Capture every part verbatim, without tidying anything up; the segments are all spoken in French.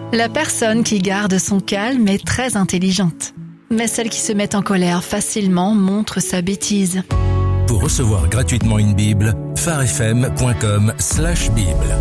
La personne qui garde son calme est très intelligente. Mais celle qui se met en colère facilement montre sa bêtise. Pour recevoir gratuitement une Bible, pharefm point com slash Bible.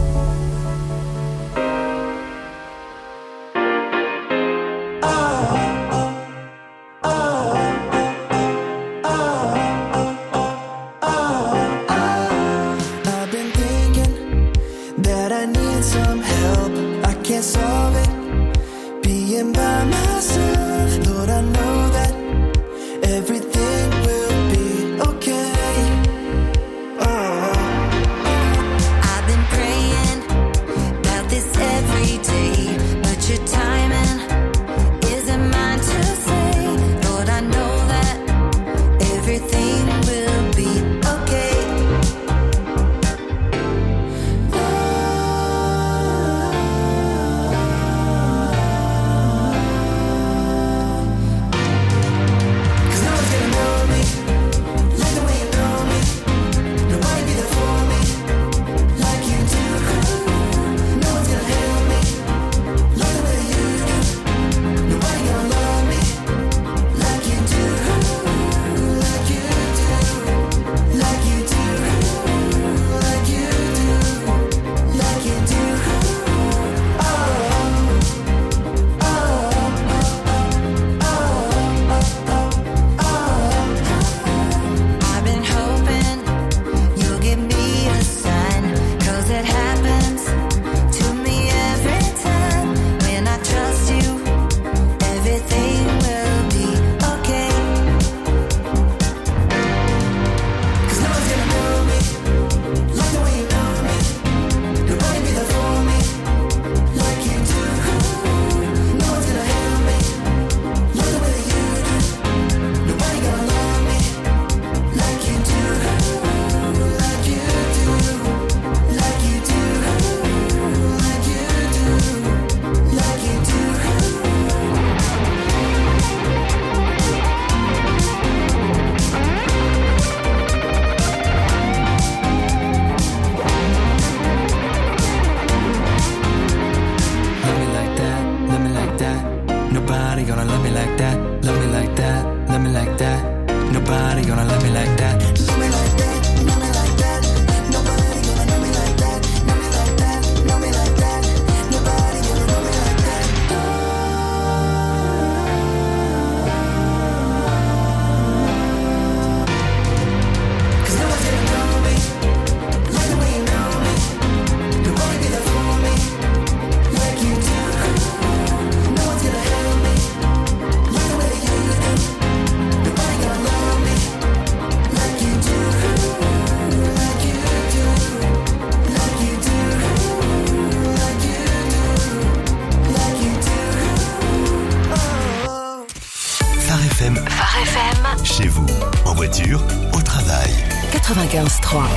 Chez vous, en voiture, au travail. quatre-vingt-quinze trois.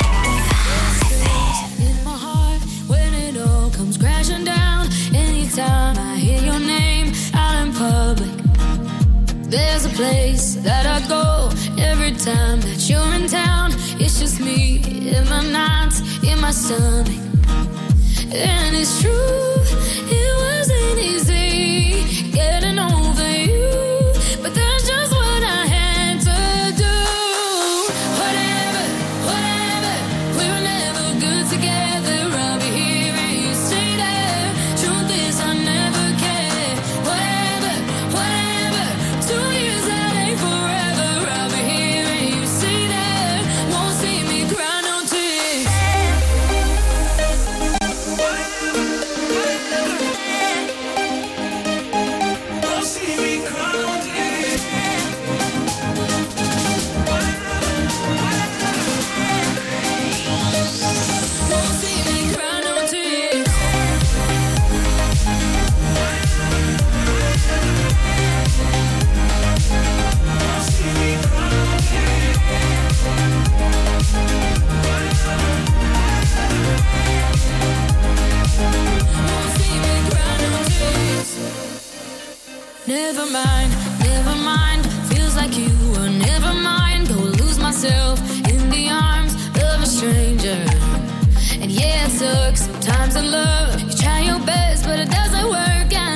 There's a place that I go every time that you're in town. It's just me in my nights, in my stomach. And it's true, it wasn't easy getting over you, but that's just what I had to do. Whatever, whatever, we were never good together. I'll be here and you stay there. Truth is I never cared. Whatever, whatever, two years that ain't forever. I'll be here and you stay there. Won't see me cry no tears. Never mind, never mind. Feels like you were never mind. Go lose myself in the arms of a stranger. And yeah, it sucks sometimes in love. You try your best, but it doesn't work out.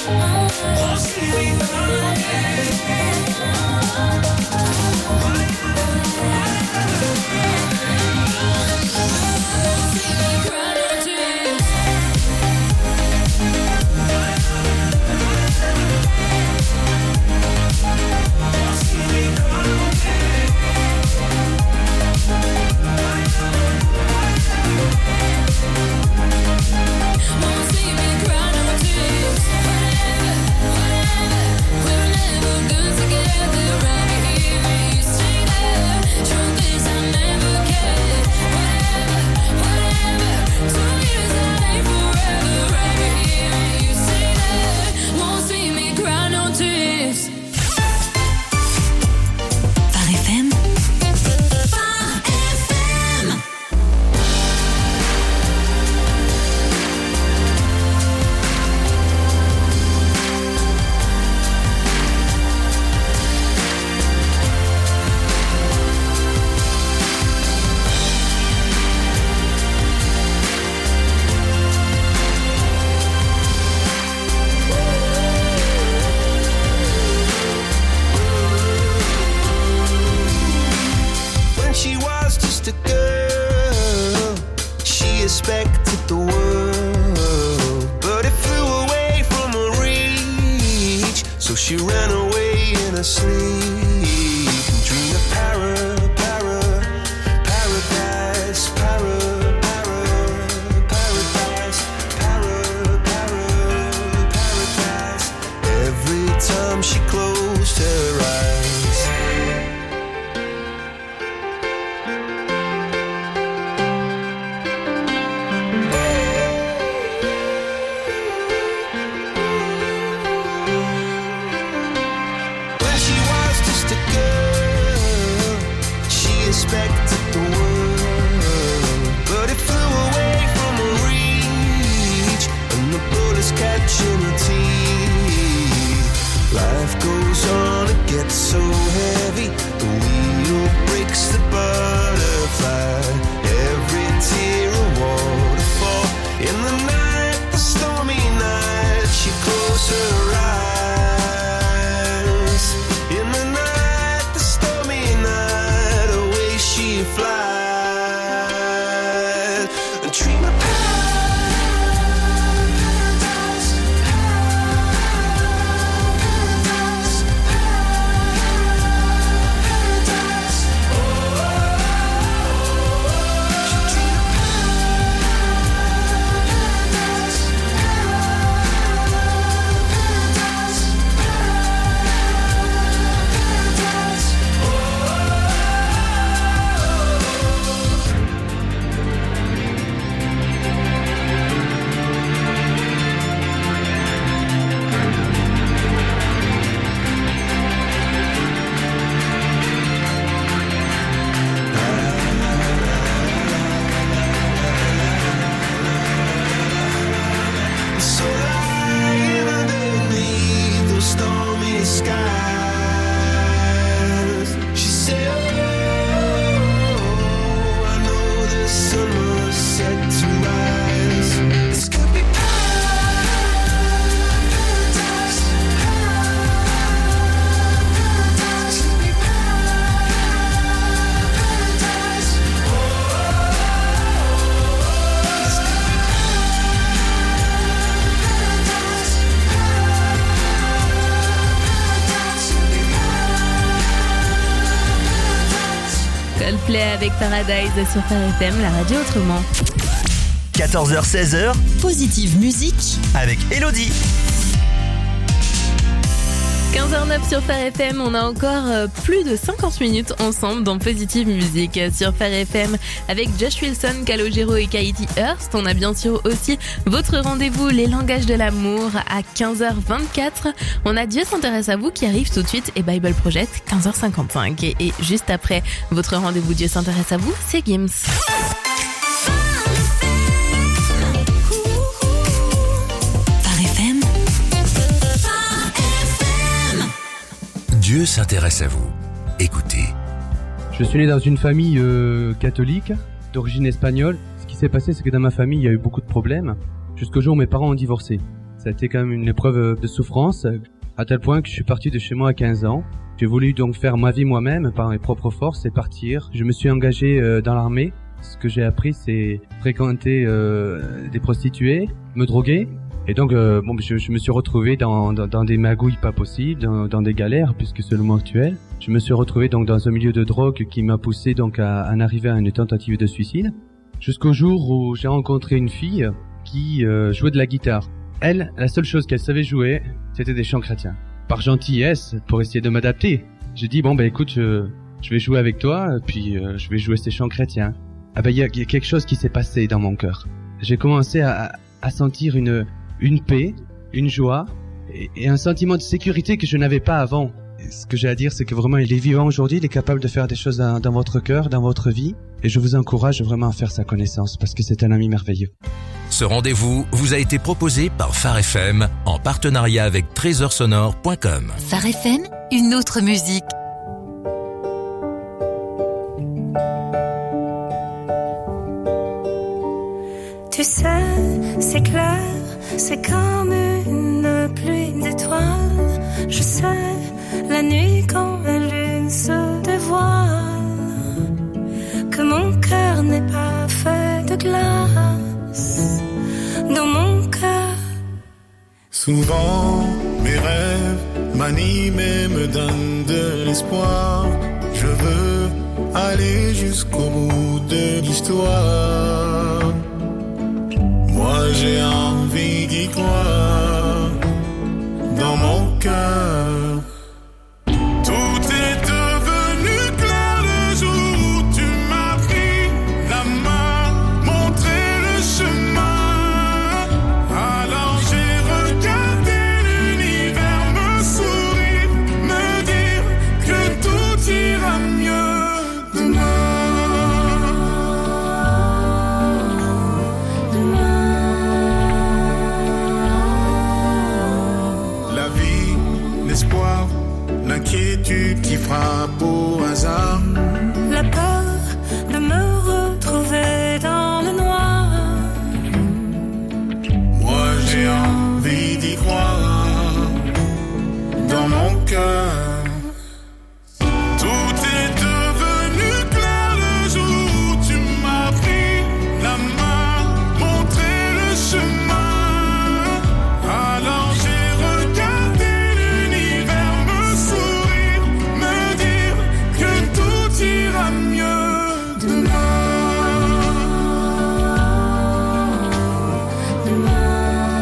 Avec Paradise sur F R F M, la radio autrement. quatorze heures seize heures, Positive Musique avec Elodie. quinze heures neuf sur F R F M, on a encore plus de cinquante minutes ensemble dans Positive Musique sur F R F M avec Josh Wilson, Calogero et Katie Hurst. On a bien sûr aussi votre rendez-vous Les Langages de l'amour à quinze heures vingt-quatre. On a Dieu s'intéresse à vous qui arrive tout de suite et Bible Project quinze heures cinquante-cinq. Et, et juste après votre rendez-vous Dieu s'intéresse à vous, c'est Gims. Dieu s'intéresse à vous. Écoutez. Je suis né dans une famille euh, catholique, d'origine espagnole. Ce qui s'est passé, c'est que dans ma famille, il y a eu beaucoup de problèmes, jusqu'au jour où mes parents ont divorcé. Ça a été quand même une épreuve de souffrance, à tel point que je suis parti de chez moi à quinze ans. J'ai voulu donc faire ma vie moi-même par mes propres forces et partir. Je me suis engagé euh, dans l'armée. Ce que j'ai appris, c'est fréquenter euh, des prostituées, me droguer. Et donc, euh, bon, je, je me suis retrouvé dans, dans, dans des magouilles pas possibles, dans, dans des galères, puisque c'est le mot actuel. Je me suis retrouvé donc dans un milieu de drogue qui m'a poussé donc à, à en arriver à une tentative de suicide. Jusqu'au jour où j'ai rencontré une fille qui euh, jouait de la guitare. Elle, la seule chose qu'elle savait jouer, c'était des chants chrétiens. Par gentillesse, pour essayer de m'adapter, j'ai dit bon ben écoute, je, je vais jouer avec toi, puis euh, je vais jouer ces chants chrétiens. Ah ben il y a, y a quelque chose qui s'est passé dans mon cœur. J'ai commencé à, à sentir une une paix, une joie et, et un sentiment de sécurité que je n'avais pas avant. Et ce que j'ai à dire, c'est que vraiment il est vivant aujourd'hui, il est capable de faire des choses dans, dans votre cœur, dans votre vie, et je vous encourage vraiment à faire sa connaissance parce que c'est un ami merveilleux. Ce rendez-vous vous a été proposé par Phare F M en partenariat avec trésor sonore point com. Phare F M, une autre musique. Tu sais, c'est clair, c'est comme une pluie d'étoiles. Je sais, la nuit quand la lune se dévoile, que mon cœur n'est pas fait de glace. Dans mon cœur, souvent mes rêves m'animent et me donnent de l'espoir. Je veux aller jusqu'au bout de l'histoire. Moi j'ai envie d'y croire. Dans mon cœur, tout est devenu clair le jour où tu m'as pris la main, montré le chemin. Alors j'ai regardé l'univers me sourire, me dire que tout ira mieux demain. L'espoir, l'inquiétude qui frappe au hasard, la peur de me retrouver dans le noir. Moi j'ai envie d'y croire. Dans mon cœur, tout est devenu clair le jour où tu m'as pris la main, montré le chemin. Alors j'ai regardé ira mieux demain. Demain,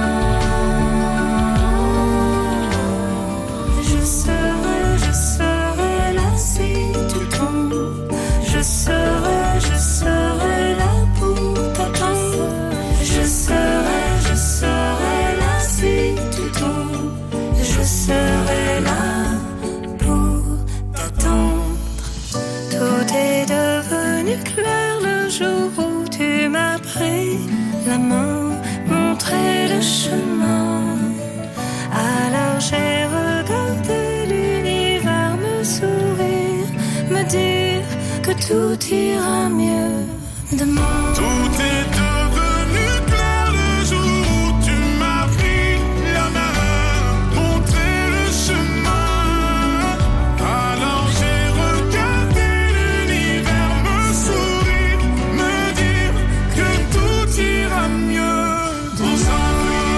je serai, je serai là si tu tombes. Je serai, je serai là pour t'attendre. Je serai, je serai là si tu tombes. Je serai là pour t'attendre. Tout est devenu clair le jour où tu m'as pris la main, montré le chemin. Alors j'ai regardé l'univers me sourire, me dire que tout ira mieux demain. Tout est devenu clair le jour où tu m'as pris la main, montré le chemin. Alors j'ai regardé l'univers me sourire, me dire que tout ira mieux. On s'ennuie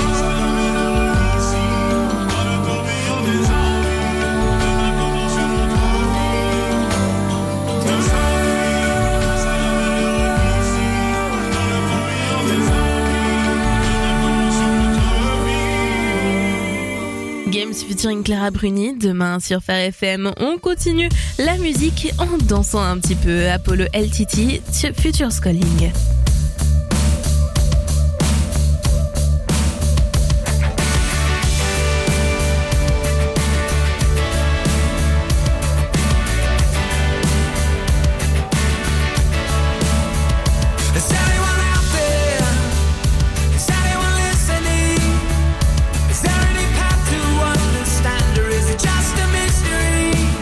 ici, dans le tourbillon des ennuis, demain commence une autre vie. On s'ennuie ici, dans le tourbillon des ennuis, demain commence une autre vie. Games featuring Clara Bruni, demain sur Phare F M. On continue la musique en dansant un petit peu. Apollo L T T, Future's Calling.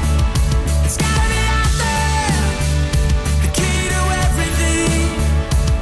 It's gotta be out there, the key to everything.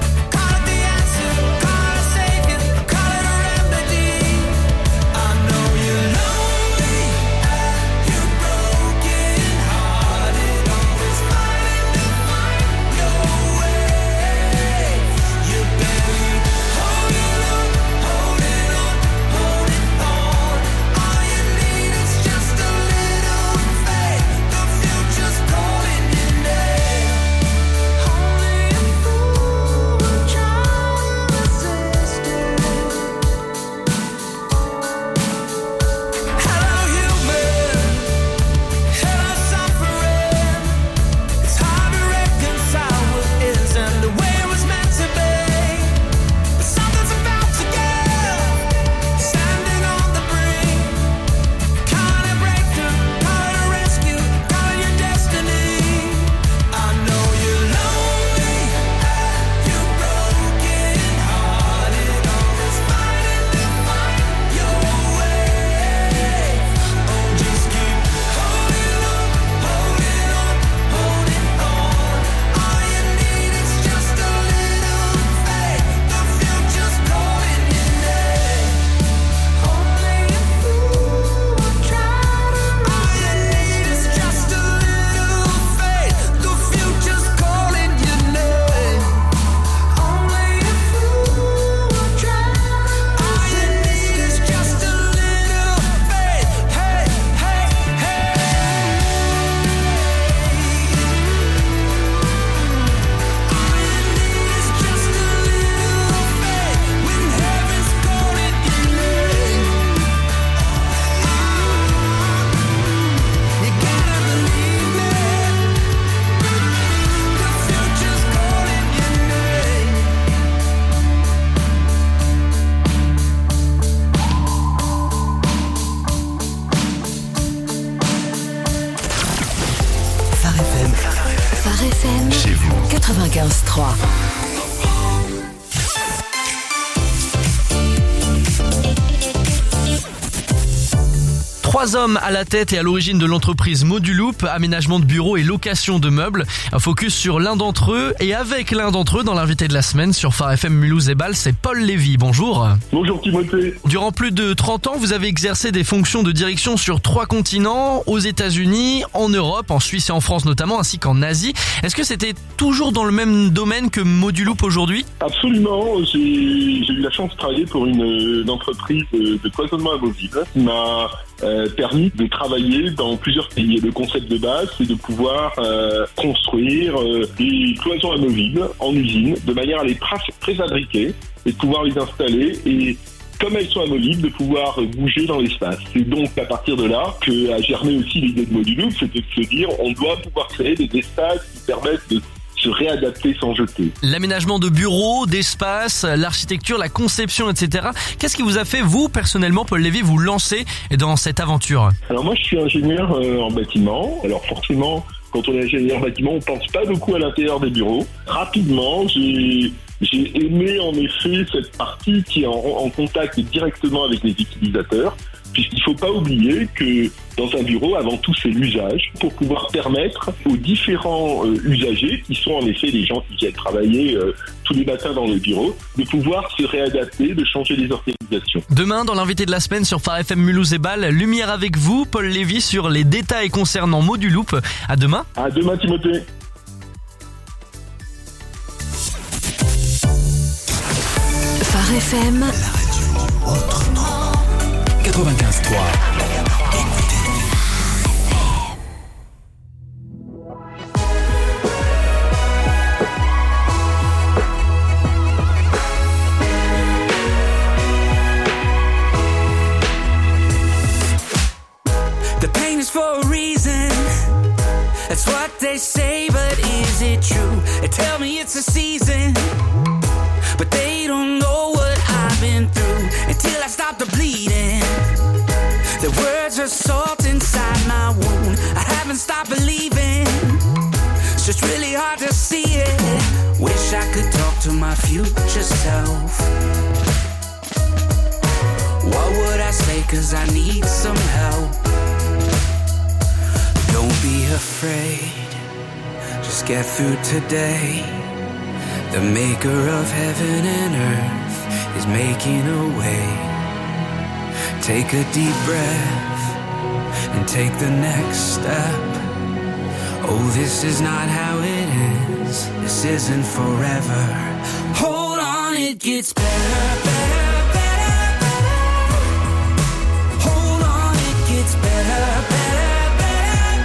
F M, Chez vous. quatre-vingt-quinze trois. Trois hommes à la tête et à l'origine de l'entreprise Moduloop, aménagement de bureaux et location de meubles. Un focus sur l'un d'entre eux et avec l'un d'entre eux dans l'invité de la semaine sur Phare F M Mulhouse et Bâle, c'est Paul Lévy. Bonjour. Bonjour Timothée. Durant plus de trente ans, vous avez exercé des fonctions de direction sur trois continents, aux États-Unis, en Europe, en Suisse et en France notamment, ainsi qu'en Asie. Est-ce que c'était toujours dans le même domaine que Moduloop aujourd'hui ? Absolument. J'ai, j'ai eu la chance de travailler pour une, une entreprise de, de cloisonnement amovible qui m'a Euh, permis de travailler dans plusieurs pays. Et le concept de base, c'est de pouvoir euh, construire euh, des cloisons amovibles en usine de manière à les pré- préfabriquer et de pouvoir les installer et comme elles sont amovibles, de pouvoir bouger dans l'espace. C'est donc à partir de là que a germé aussi l'idée de Moduloop, c'était de se dire on doit pouvoir créer des espaces qui permettent de se réadapter sans jeter. L'aménagement de bureaux, d'espace, l'architecture, la conception, et cetera. Qu'est-ce qui vous a fait, vous, personnellement, Paul Lévy, vous lancer dans cette aventure ? Alors moi, je suis ingénieur euh, en bâtiment. Alors forcément, quand on est ingénieur en bâtiment, on pense pas beaucoup à l'intérieur des bureaux. Rapidement, j'ai... J'ai aimé en effet cette partie qui est en, en contact directement avec les utilisateurs, puisqu'il ne faut pas oublier que dans un bureau, avant tout, c'est l'usage, pour pouvoir permettre aux différents euh, usagers, qui sont en effet les gens qui viennent travailler euh, tous les matins dans le bureau, de pouvoir se réadapter, de changer les organisations. Demain, dans l'invité de la semaine sur Phare F M Mulhouse et Bâle, lumière avec vous, Paul Lévy, sur les détails concernant Moduloop. À demain. À demain, Timothée. Phare F M, La radio autrement. quatre-vingt-quinze trois. The pain is for a reason. That's what they say, but is it true? They tell me it's a season, but they don't know what I've been through until I stop the bleeding. The words are salt inside my wound. I haven't stopped believing. It's just really hard to see it. Wish I could talk to my future self. What would I say? 'Cause I need some help. Don't be afraid. Just get through today. The maker of heaven and earth is making a way. Take a deep breath and take the next step. Oh, this is not how it is. This isn't forever. Hold on, it gets better, better, better, better. Hold on, it gets better, better, better,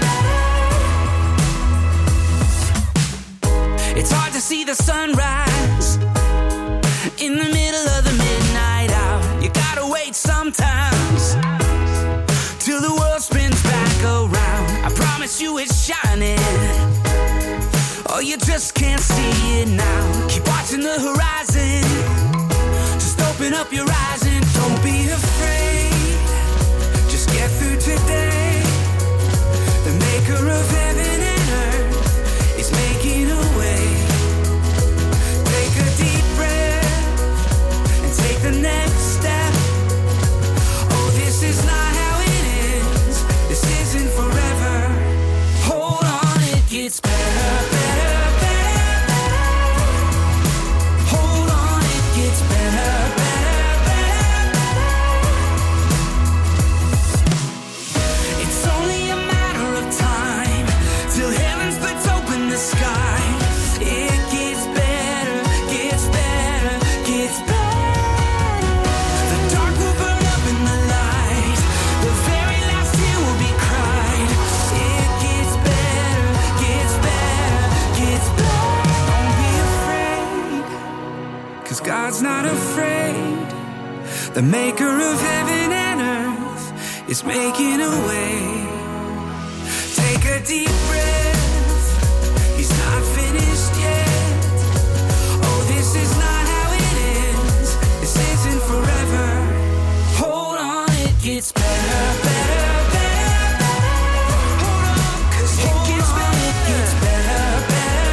better. It's hard to see the sunrise in the middle of the midnight hour. You gotta wait sometimes till the world spins back around. I promise you it's shining. Oh, you just can't see it now. Keep watching the horizon. Just open up your eyes and don't be afraid. Just get through today. The maker of heaven and earth is making a way. Take a deep breath and take the next step. Oh, this is not how it is. This isn't forever. Hold on, it gets better, better, better, better. Hold on, it gets better, better, better, better. It's only a matter of time till heaven splits open the sky. It gets better, gets better, gets better. The dark will burn up in the light. The very last tear will be cried. It gets better, gets better, gets better. Don't be afraid, 'cause God's not afraid. The maker of heaven and earth is making a way. Take a deep breath. He's not finished yet. Oh, this is not how it is. This isn't forever. Hold on, it gets better, better, better, better. Hold on, 'cause it gets better, it gets better, better,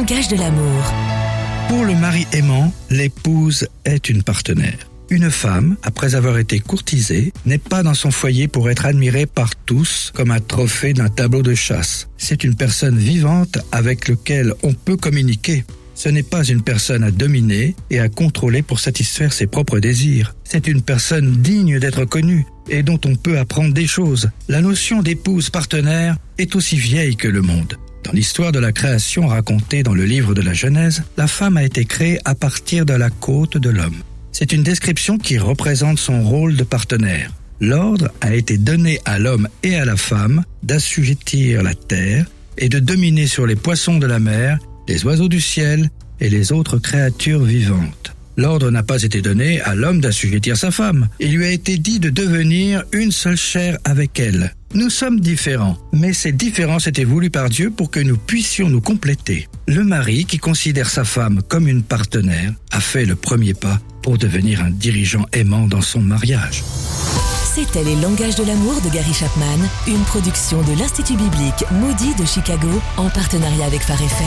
langage de l'amour. Pour le mari aimant, l'épouse est une partenaire. Une femme, après avoir été courtisée, n'est pas dans son foyer pour être admirée par tous comme un trophée d'un tableau de chasse. C'est une personne vivante avec laquelle on peut communiquer. Ce n'est pas une personne à dominer et à contrôler pour satisfaire ses propres désirs. C'est une personne digne d'être connue et dont on peut apprendre des choses. La notion d'épouse partenaire est aussi vieille que le monde. Dans l'histoire de la création racontée dans le livre de la Genèse, la femme a été créée à partir de la côte de l'homme. C'est une description qui représente son rôle de partenaire. L'ordre a été donné à l'homme et à la femme d'assujettir la terre et de dominer sur les poissons de la mer, les oiseaux du ciel et les autres créatures vivantes. L'ordre n'a pas été donné à l'homme d'assujettir sa femme. Il lui a été dit de devenir une seule chair avec elle. Nous sommes différents, mais ces différences étaient voulues par Dieu pour que nous puissions nous compléter. Le mari, qui considère sa femme comme une partenaire, a fait le premier pas pour devenir un dirigeant aimant dans son mariage. C'était Les Langages de l'amour de Gary Chapman, une production de l'Institut biblique Moody de Chicago en partenariat avec Phare F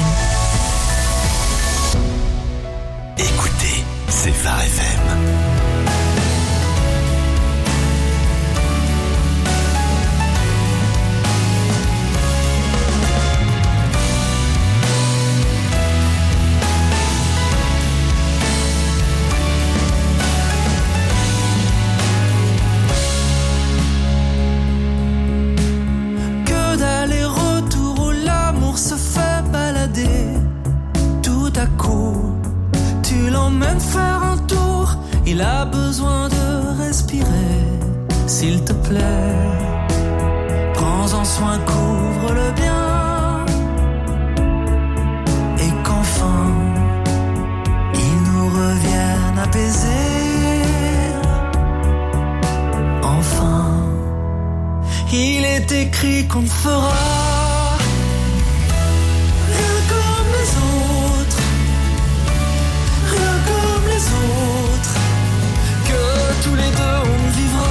M. Écoutez, c'est Phare F M. Se fait balader tout à coup. Tu l'emmènes faire un tour. Il a besoin de respirer. S'il te plaît, prends-en soin, couvre-le bien. Et qu'enfin il nous revienne apaisé. Enfin, il est écrit qu'on ne fera tous les deux on vivra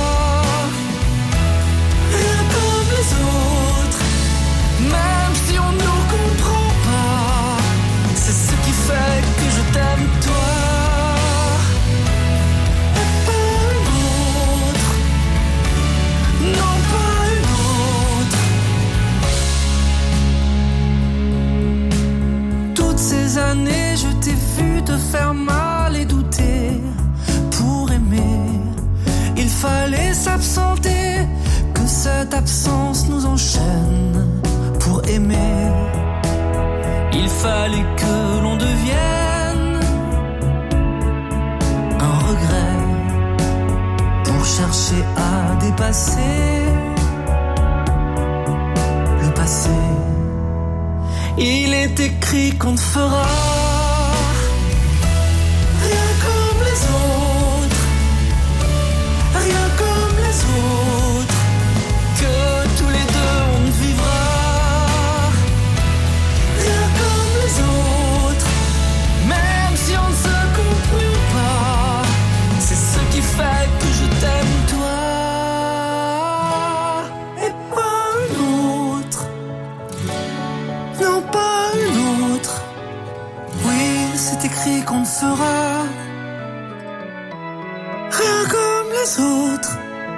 rien comme les autres, même si on nous comprend pas. C'est ce qui fait que je t'aime toi et pas une autre, non pas une autre. Toutes ces années je t'ai vu te faire mal et douter. Pour aimer, il fallait s'absenter, que cette absence nous enchaîne. Pour aimer, il fallait que l'on devienne un regret pour chercher à dépasser le passé. Il est écrit qu'on ne fera rien comme les autres, rien comme les autres, que tous les deux on ne vivra rien comme les autres, même si on ne se comprend pas. C'est ce qui fait que je t'aime toi et pas une autre, non pas une autre. Oui, c'est écrit qu'on ne fera rien comme les autres,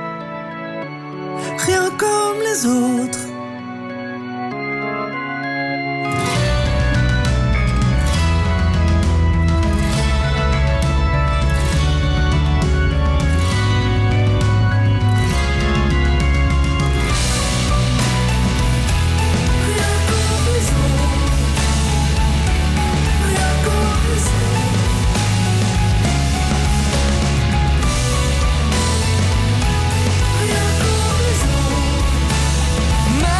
rien comme les autres. Même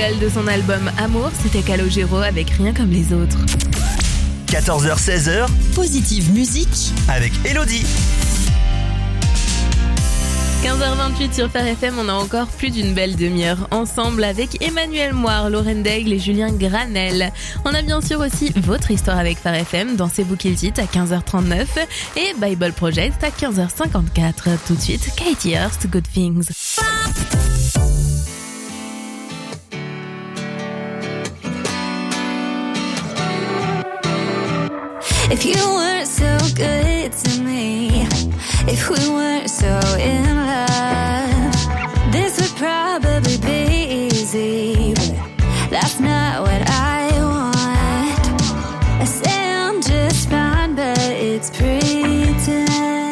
single de son album Amour, c'était Calogero avec Rien comme les autres. quatorze heures seize heures, Positive musique avec Elodie. quinze heures vingt-huit sur Phare F M, on a encore plus d'une belle demi-heure ensemble avec Emmanuel Moire, Lorraine Daigle et Julien Granel. On a bien sûr aussi votre histoire avec Phare F M dans C'est vous qui le dites à quinze heures trente-neuf et Bible Project à quinze heures cinquante-quatre. Tout de suite, Katie Hurst, Good Things. If you weren't so good to me, if we weren't so in love, this would probably be easy, but that's not what I want. I say I'm just fine, but it's pretend.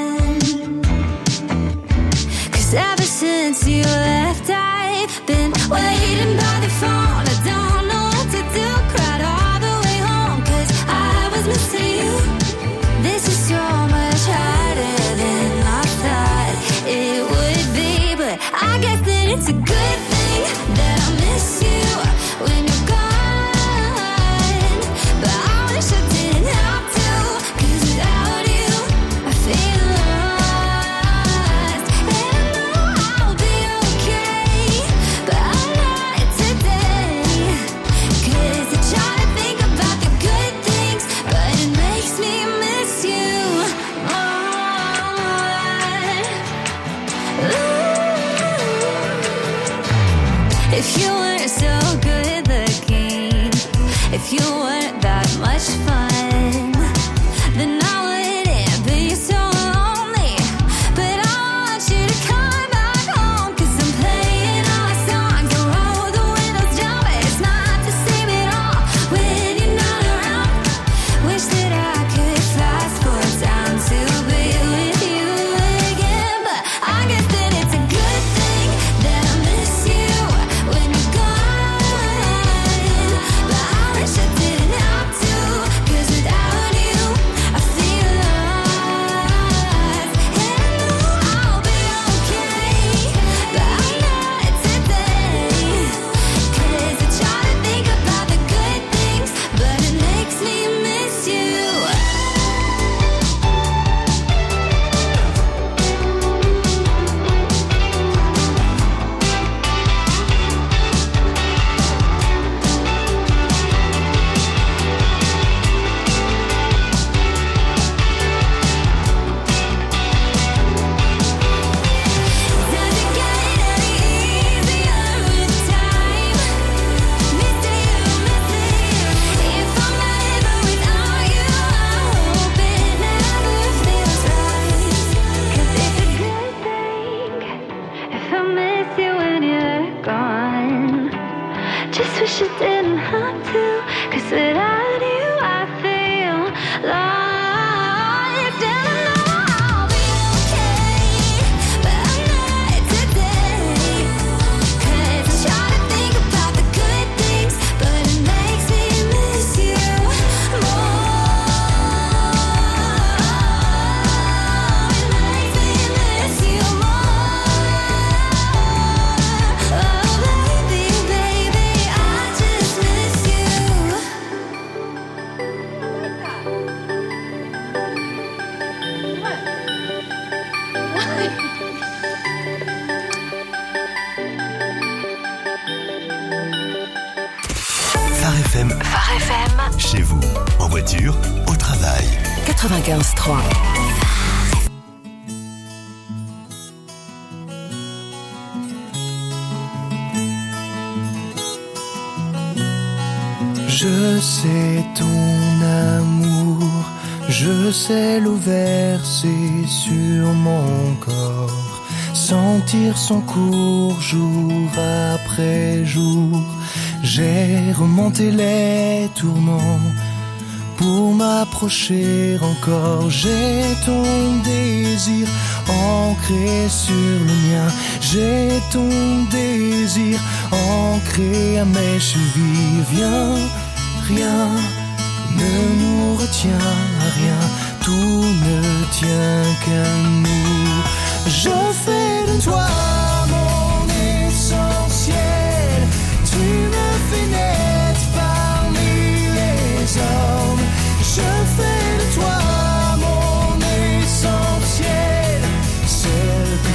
'Cause ever since you left, I've been waiting by the phone. I don't know what to do, cried all the way home, 'cause I was missing you. This is so much harder than I thought it would be, but I guess that it's a good thing that I miss you when you're gone. But I wish I didn't have to, 'cause without you I feel lost. And I know I'll be okay, but I'm not today. 'Cause I try to think about the good things, but it makes me miss you more. Ooh. If you weren't so good looking, if you weren't that much fun, then I wouldn't be so lonely. But I want you to come back home, 'cause I'm playing all my songs and roll the windows down, but it's not the same at all when you're not around. Wish that I could fast forward time to be with you again, but I guess that it's a good thing that I miss you when you're gone. But I wish I didn't have to, 'cause without you I feel lost. And I know I'll be okay, but I'm not today. 'Cause I try to think about the good things, but it makes me miss you. Does it get any easier with time? Missing you, missing you. If I'm ever without you, I hope it never feels right. 'Cause it's a good thing if I miss you when you're gone. Just wish I didn't have to, 'cause without you I feel lost. And I know I'll be okay, but I'm not today. 'Cause I try to think about the good things, but it makes me miss you more. It makes me miss you more. Oh baby, baby, I just miss you. Phare F M, Phare F M chez vous, en voiture, au travail. quatre-vingt-quinze trois. Je sais ton amour, je sais l'eau versée sur mon corps, sentir son cours jour après jour. J'ai remonté les tourments pour m'approcher encore. J'ai ton désir ancré sur le mien. J'ai ton désir ancré à mes chevilles. Viens, rien ne nous retient à rien. Tout ne tient qu'à nous. Je fais de toi mon essentiel. Tu me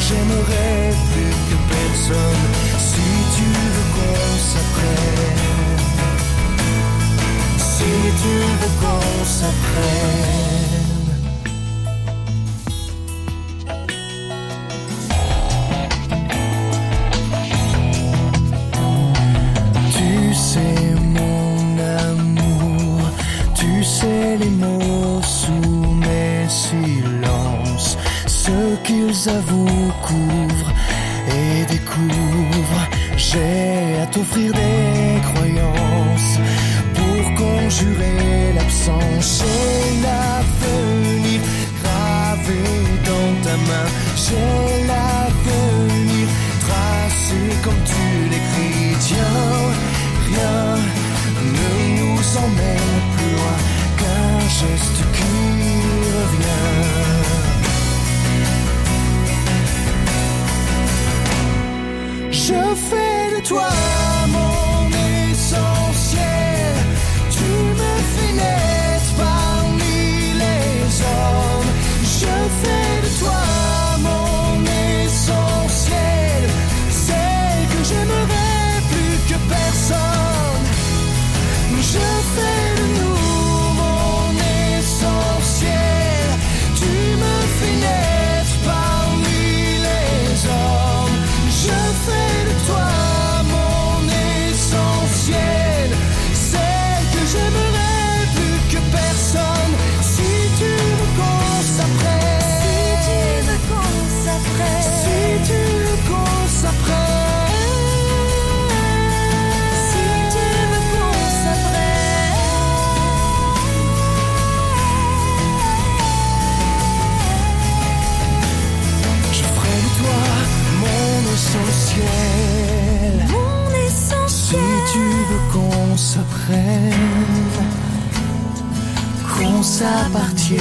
j'aimerais plus que personne. Si tu veux qu'on s'apprenne, si tu veux qu'on s'apprenne. Tu sais mon amour, tu sais les mots sous mes silences, ce qu'ils avouent, couvrent et découvrent. J'ai à t'offrir des croyances pour conjurer l'absence. J'ai l'avenir gravé dans ta main, j'ai l'avenir tracé comme tu l'écris. Tiens, rien ne nous emmène plus loin qu'un geste qui revient. Je fais de toi mon essentiel, tu me fais naître parmi les hommes. Je fais de toi mon essentiel, celle que j'aimerais plus que personne. Je fais de nous mon essentiel, tu me fais naître parmi les hommes. Je fais de toi mon essentiel, celle que j'aimerais plus que personne. Si tu veux qu'on s'apprenne, si tu veux qu'on s'apprenne, si tu veux qu'on s'apprenne, si tu veux qu'on s'apprenne. Je ferai de toi mon essentiel, mon essentiel. Si tu veux qu'on s'apprenne, qu'on s'appartienne.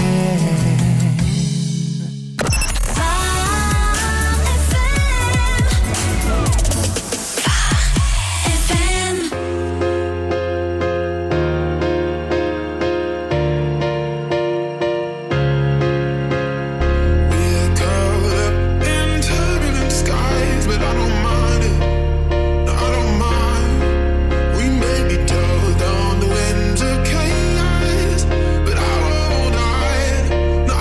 Down the winds of chaos, but I won't hide.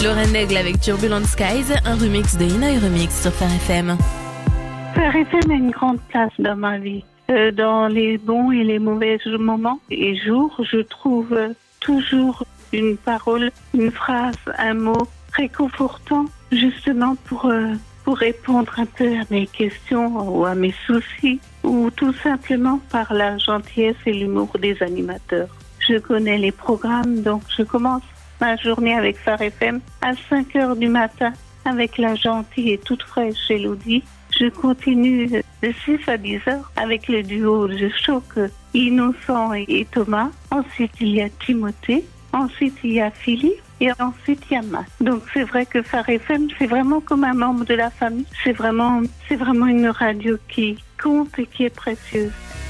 Lorraine Aigle avec Turbulent Skies, un remix de Inouï Remix sur Phare F M. Phare F M a une grande place dans ma vie. Euh, dans les bons et les mauvais moments et jours, je trouve toujours une parole, une phrase, un mot réconfortant, justement pour, euh, pour répondre un peu à mes questions ou à mes soucis, ou tout simplement par la gentillesse et l'humour des animateurs. Je connais les programmes, donc je commence ma journée avec Phare F M à cinq heures du matin avec la gentille et toute fraîche Elodie. Je continue de six à dix heures avec le duo de choc Innocent et Thomas. Ensuite, il y a Timothée. Ensuite, il y a Philippe. Et ensuite, il y a Matt. Donc, c'est vrai que Phare F M, c'est vraiment comme un membre de la famille. C'est vraiment, c'est vraiment une radio qui compte et qui est précieuse.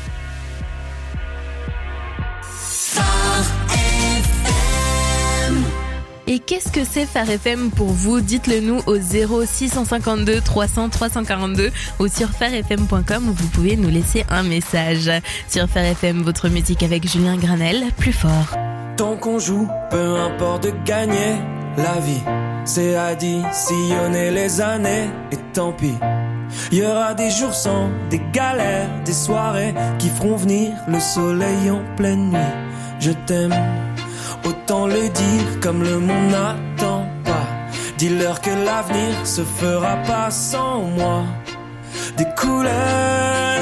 Et qu'est-ce que c'est Phare F M pour vous? Dites-le nous au zéro six cent cinquante-deux trois cents trois cent quarante-deux ou sur phare f m point com où vous pouvez nous laisser un message. Sur Phare F M, votre musique avec Julien Granel, plus fort. Tant qu'on joue, peu importe de gagner, la vie, c'est additionner les années, et tant pis. Il y aura des jours sans, des galères, des soirées qui feront venir le soleil en pleine nuit. Je t'aime. Autant le dire comme le monde n'attend pas. Dis-leur que l'avenir se fera pas sans moi. Des couleurs,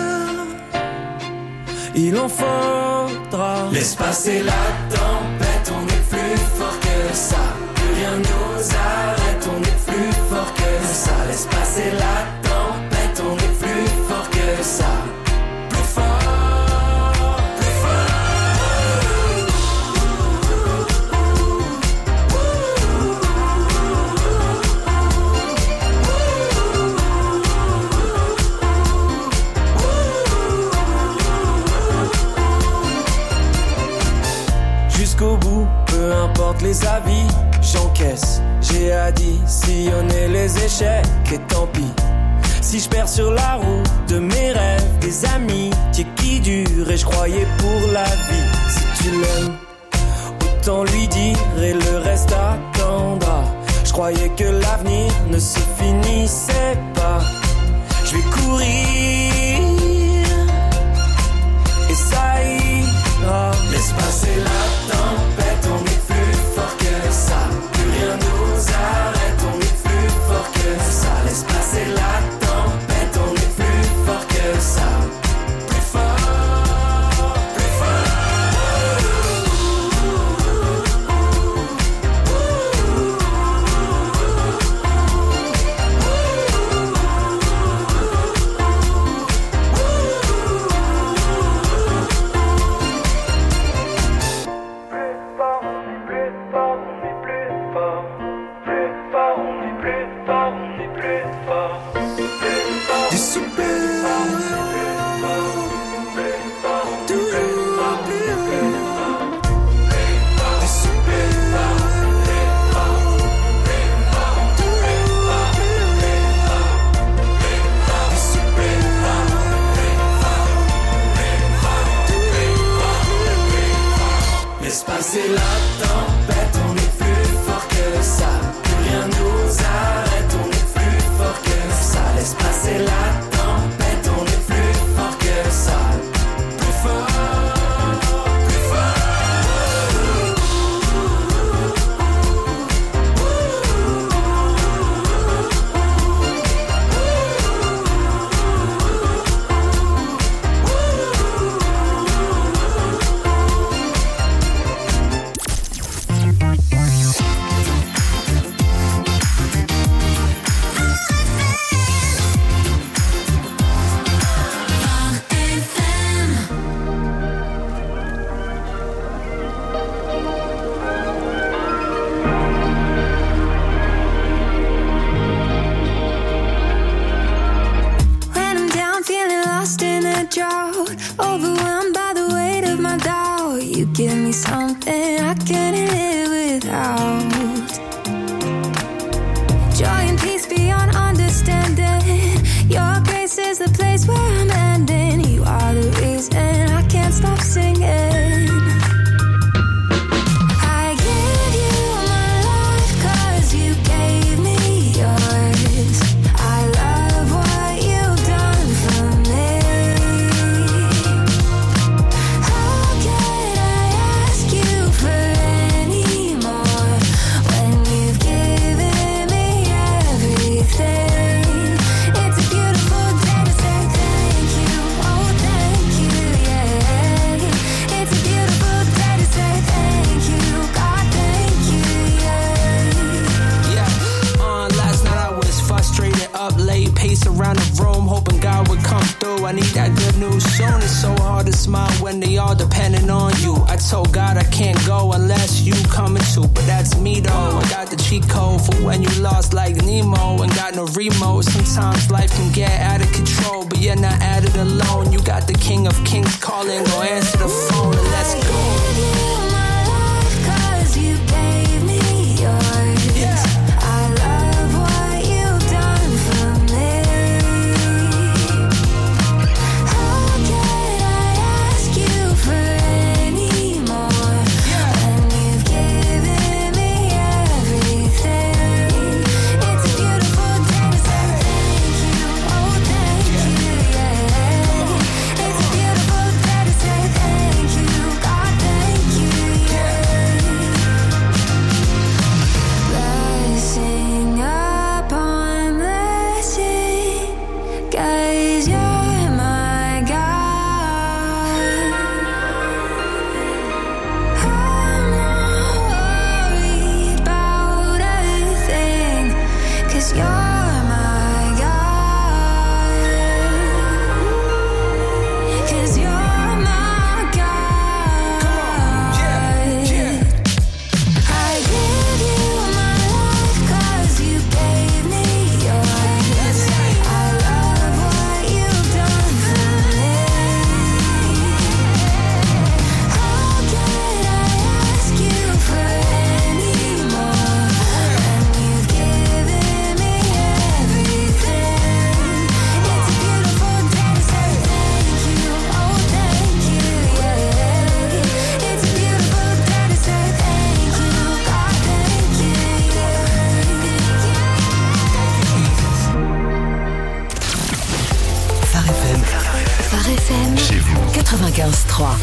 il en faudra. Laisse passer la tempête, on est plus fort que ça. Plus rien nous arrête, on est plus fort que ça. Laisse passer la tempête, on est plus fort que ça. Plus fort. Jusqu'au bout, peu importe les avis, j'encaisse. J'ai additionné les échecs et tant pis. Si je perds sur la route de mes rêves, des amitiés qui durent et je croyais pour la vie. Si tu l'aimes, autant lui dire et le reste attendra. Je croyais que l'avenir ne se finissait pas. Je vais courir et ça ira. Laisse passer la tempête, on est plus fort que ça. Plus rien nous arrête, on est plus fort que ça. Laisse passer la tempête, on est plus fort que ça. Plus fort, plus c'est la tempête, on est plus fort que ça. Plus rien nous arrête, on est plus fort que ça. Laisse passer la tempête, on est plus fort que ça. Plus fort, plus fort. Overwhelmed by the weight of my doubt, you give me something I can't live without. Joy and peace beyond understanding. Your grace is the place where I'm ending. You are the reason I can't stop singing. I give you my life 'cause I need that good news soon. It's so hard to smile when they all depending on you. I told God I can't go unless you coming too, but that's me though. I got the cheat code for when you lost like Nemo and got no remote. Sometimes life can get out of control, but you're not at it alone. You got the King of Kings calling, go answer the phone and let's go. quatre-vingt-quinze trois.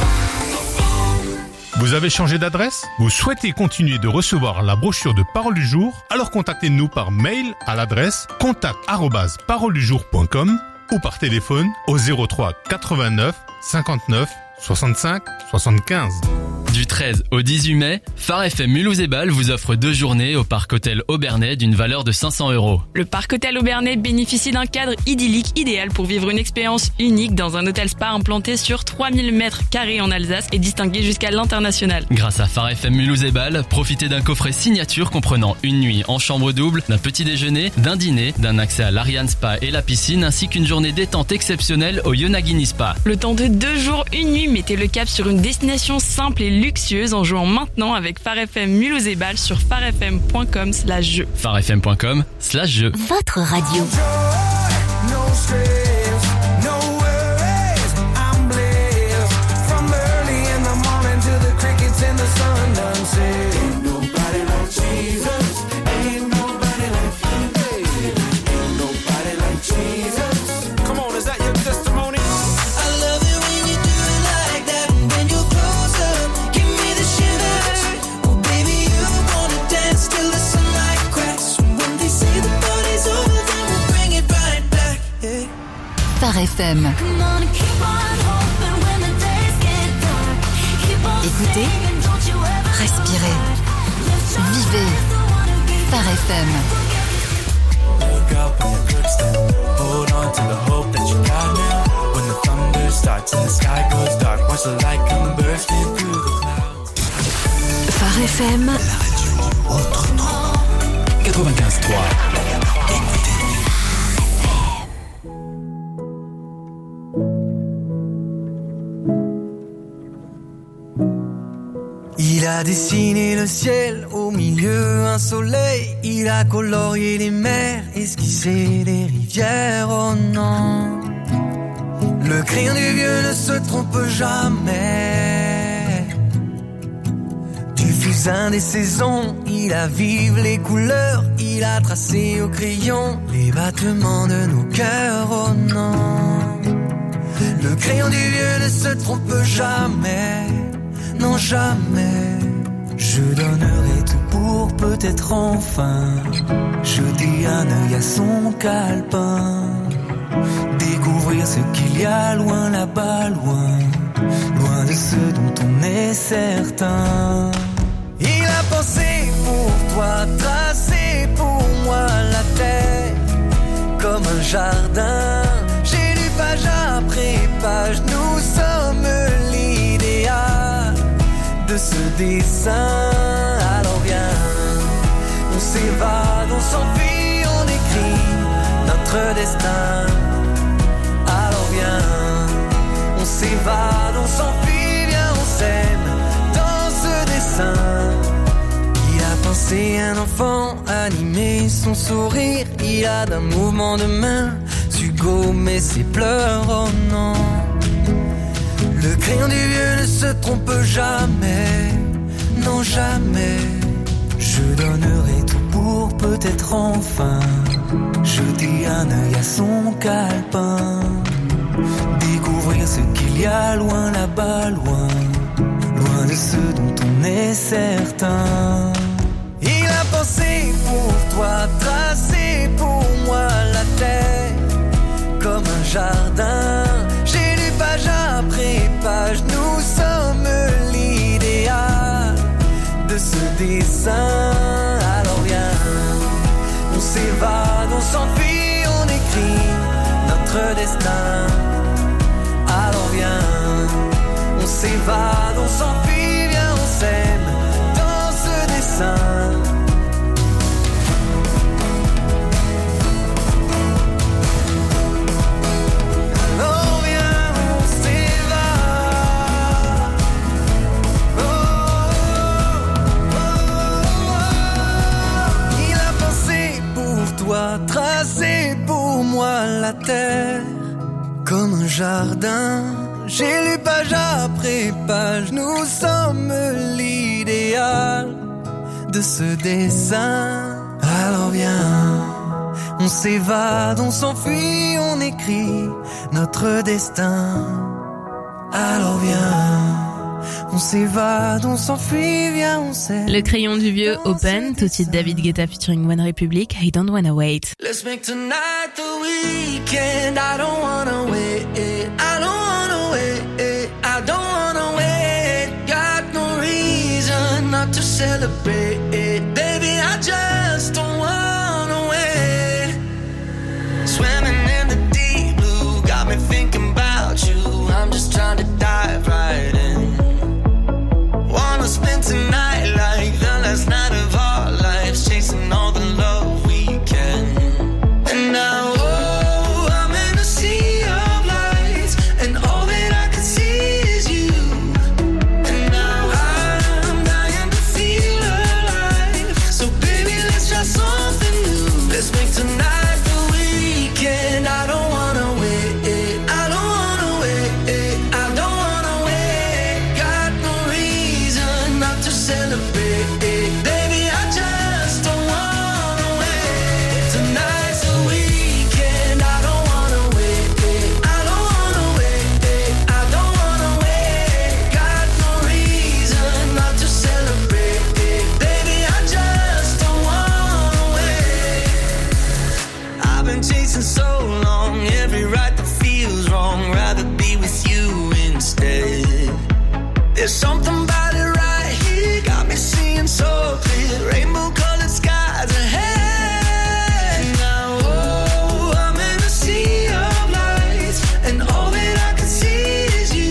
Vous avez changé d'adresse? Vous souhaitez continuer de recevoir la brochure de Parole du Jour? Alors contactez-nous par mail à l'adresse contact arobase parole du jour point com ou par téléphone au zéro trois quatre-vingt-neuf cinquante-neuf soixante-cinq soixante-quinze. Du treize au dix-huit mai, Phare F M Mulhouse et Bâle vous offre deux journées au Parc Hôtel Aubernais d'une valeur de cinq cents euros. Le Parc Hôtel Aubernais bénéficie d'un cadre idyllique idéal pour vivre une expérience unique dans un hôtel spa implanté sur trois mille mètres carrés en Alsace et distingué jusqu'à l'international. Grâce à Phare F M Mulhouse et Bâle, profitez d'un coffret signature comprenant une nuit en chambre double, d'un petit déjeuner, d'un dîner, d'un accès à l'Ariane Spa et la piscine ainsi qu'une journée détente exceptionnelle au Yonaguni Spa. Le temps de deux jours, une nuit, mettez le cap sur une destination simple et luxueuse en jouant maintenant avec Phare F M Mulhouse et Bâle sur pharefm point com slash jeu. pharefm point com slash jeu. Votre radio. Phare F M. Écoutez, respirez, vivez. Phare F M. Wake up when your good step. Hold on to the hope that you got now. When the thunder starts and the sky goes dark, watch the light come bursting through the clouds. Phare F M. La radio autrement. quatre-vingt-quinze trois. Écoutez. Il a dessiné le ciel, au milieu un soleil. Il a colorié les mers, esquissé les rivières, oh non. Le crayon du vieux ne se trompe jamais. Du fusain des saisons, il a vive les couleurs. Il a tracé au crayon les battements de nos cœurs, oh non. Le crayon du vieux ne se trompe jamais. Non, jamais. Je donnerai tout pour peut-être enfin jeter un œil à son calepin, découvrir ce qu'il y a loin là-bas, loin, loin de ce dont on est certain. Il a pensé pour toi, tracé pour moi la terre comme un jardin. J'ai lu page après ce dessin. Alors viens, on s'évade, on s'enfuit, on écrit notre destin. Alors viens, on s'évade, on s'enfuit, viens, on s'aime dans ce dessin. Il a pensé un enfant, animé son sourire. Il a d'un mouvement de main su gommer ses pleurs, oh non. Le crayon du vieux ne se trompe jamais, non jamais. Je donnerai tout pour peut-être enfin jeter un œil à son calepin, découvrir ce qu'il y a loin là-bas, loin, loin de ce dont on est certain. Il a pensé pour toi, tracé pour moi la terre comme un jardin. J'ai lu page après page, nous sommes l'idéal de ce dessin. Alors viens, on s'évade, on s'enfuit, on écrit notre destin. Alors viens, on s'évade, on s'enfuit, viens, on s'aime dans ce dessin. Tracé pour moi la terre comme un jardin. J'ai lu page après page, nous sommes l'idéal de ce dessin. Alors viens, on s'évade, on s'enfuit, on écrit notre destin. Alors viens, on s'évade, on s'enfuit, viens, on s'aime. Le crayon du vieux, Open, tout de suite David Guetta featuring One Republic, I Don't Wanna Wait. Let's make tonight the weekend, I don't wanna wait, I don't wanna wait, I don't wanna wait. Got no reason not to celebrate, baby, I just don't wanna wait. Swimming in the deep blue, got me thinking about you, I'm just trying to dive right in. Wanna spend tonight like the last night of our lives, chasing all the love we can. And now, oh, I'm in a sea of lights, and all that I can see is you. And now I'm dying to feel alive, so baby, let's try something new. Let's make tonight the weekend. I don't wanna wait, I don't wanna wait, I don't wanna wait. Got no reason not to celebrate, baby, I just don't wanna wait. Tonight's the weekend, I don't wanna wait, I don't wanna wait, I don't wanna wait. Got no reason not to celebrate, baby, I just don't wanna wait. I've been chasing so long, every right that feels wrong, rather be with you instead. There's something about it right here, got me seeing so clear, rainbow colored skies ahead. Now, oh, I'm in a sea of lights, and all that I can see is you.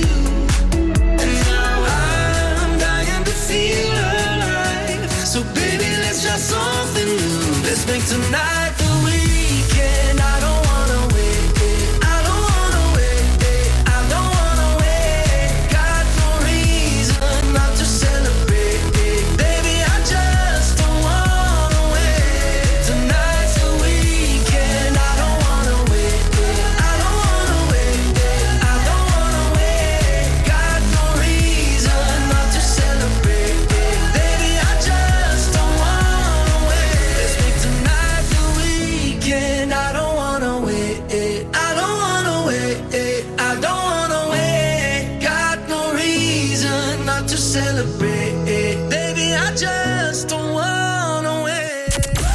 And now I'm dying to feel alive, so baby, let's try something new. Let's make tonight the weekend. I don't wanna wait, I don't wanna wait, I don't wanna wait. Got no reason not to celebrate, baby, I just don't wanna wait. Tonight's the weekend. I don't wanna wait, I don't wanna wait, I don't wanna wait. Got no reason not to celebrate, baby, I just don't wanna wait. Let's make tonight the weekend. I don't wanna wait, I don't wanna wait, I don't wanna wait. Got no reason not to celebrate, baby, I just don't wanna wait.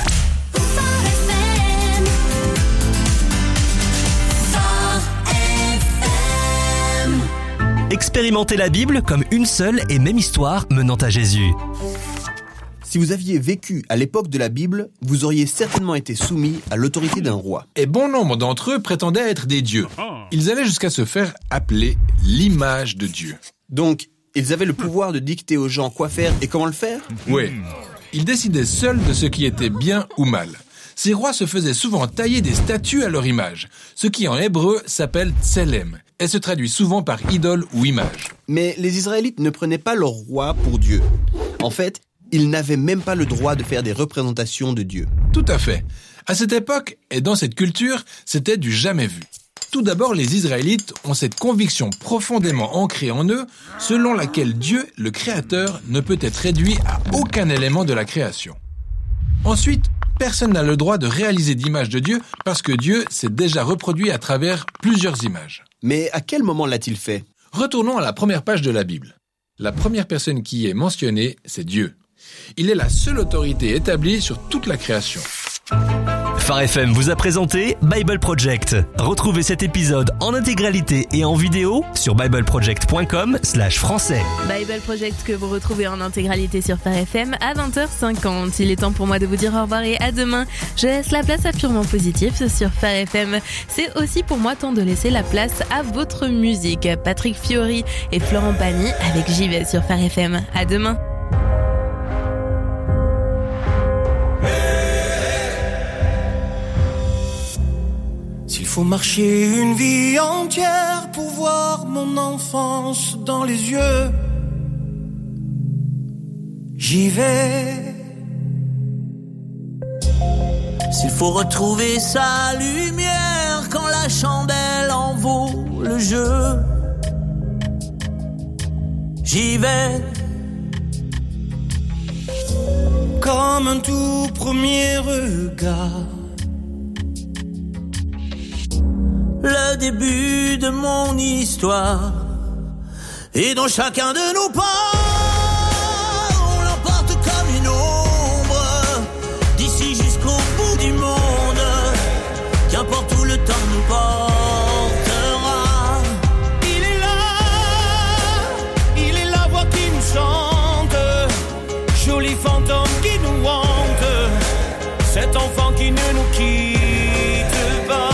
Expérimentez la Bible comme une seule et même histoire menant à Jésus. Si vous aviez vécu à l'époque de la Bible, vous auriez certainement été soumis à l'autorité d'un roi. Et bon nombre d'entre eux prétendaient être des dieux. Ils allaient jusqu'à se faire appeler l'image de Dieu. Donc, Ils avaient le pouvoir de dicter aux gens quoi faire et comment le faire ? Oui. Ils décidaient seuls de ce qui était bien ou mal. Ces rois se faisaient souvent tailler des statues à leur image, ce qui en hébreu s'appelle tselem, et se traduit souvent par idole ou image. Mais les Israélites ne prenaient pas leur roi pour Dieu. En fait, ils n'avaient même pas le droit de faire des représentations de Dieu. Tout à fait. À cette époque, et dans cette culture, c'était du jamais vu. Tout d'abord, les Israélites ont cette conviction profondément ancrée en eux, selon laquelle Dieu, le Créateur, ne peut être réduit à aucun élément de la création. Ensuite, personne n'a le droit de réaliser d'image de Dieu parce que Dieu s'est déjà reproduit à travers plusieurs images. Mais à quel moment l'a-t-il fait ? Retournons à la première page de la Bible. La première personne qui y est mentionnée, c'est Dieu. Il est la seule autorité établie sur toute la création. Phare F M vous a présenté Bible Project. Retrouvez cet épisode en intégralité et en vidéo sur bibleproject point com slash français. Bible Project que vous retrouvez en intégralité sur Phare F M à vingt heures cinquante. Il est temps pour moi de vous dire au revoir et à demain. Je laisse la place à Purement Positif sur Phare F M. C'est aussi pour moi temps de laisser la place à votre musique. Patrick Fiori et Florent Pagny avec J'y vais sur Phare F M. À demain. S'il faut marcher une vie entière pour voir mon enfance dans les yeux, j'y vais. S'il faut retrouver sa lumière quand la chandelle en vaut le jeu, j'y vais. Comme un tout premier regard, le début de mon histoire, et dans chacun de nos pas, on l'emporte comme une ombre, d'ici jusqu'au bout du monde, qu'importe où le temps nous portera. Il est là, il est la voix qui nous chante, joli fantôme qui nous hante, cet enfant qui ne nous quitte pas.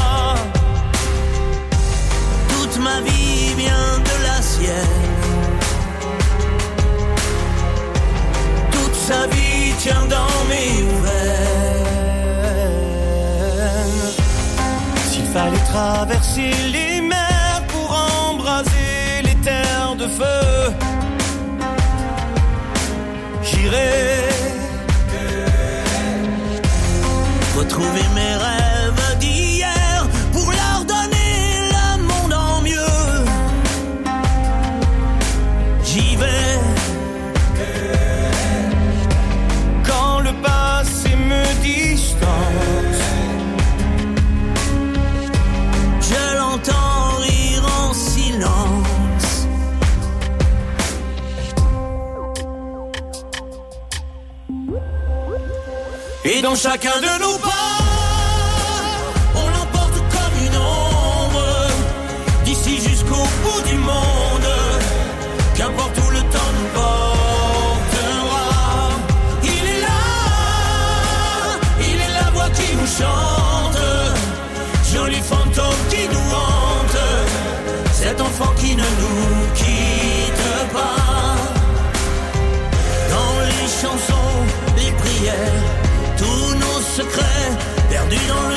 Ma vie vient de la sienne, toute sa vie tient dans mes veines. S'il fallait traverser les mers pour embraser les terres de feu, j'irai retrouver mes rêves d'hier pour leur donner quand le passé me distance, je l'entends rire en silence. Et dans chacun de nos pas, on l'emporte comme une ombre, d'ici jusqu'au bout du monde, qu'importe où le temps nous portera. Il est là, il est la voix qui nous chante, joli fantôme qui nous hante, cet enfant qui ne nous quitte pas. Dans les chansons, les prières, tous nos secrets perdus dans